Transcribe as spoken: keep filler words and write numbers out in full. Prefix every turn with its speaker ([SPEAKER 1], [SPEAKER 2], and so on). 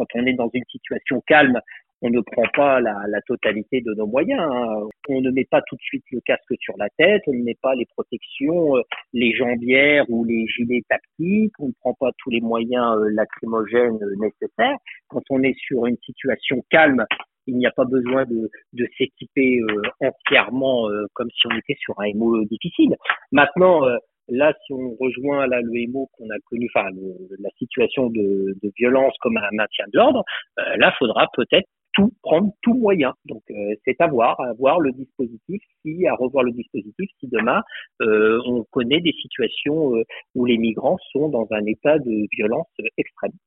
[SPEAKER 1] quand on est dans une situation calme, on ne prend pas la, la totalité de nos moyens, hein. On ne met pas tout de suite le casque sur la tête, on ne met pas les protections, euh, les jambières ou les gilets tactiques, on ne prend pas tous les moyens euh, lacrymogènes euh, nécessaires. Quand on est sur une situation calme, il n'y a pas besoin de, de s'équiper euh, entièrement euh, comme si on était sur un M O difficile. Maintenant, euh, là, si on rejoint là le M O qu'on a connu, enfin le, la situation de, de violence comme un maintien de l'ordre, euh, là, faudra peut-être tout prendre tout moyen. Donc euh, c'est à voir, à voir le dispositif, si à revoir le dispositif si demain euh, on connaît des situations euh, où les migrants sont dans un état de violence extrême.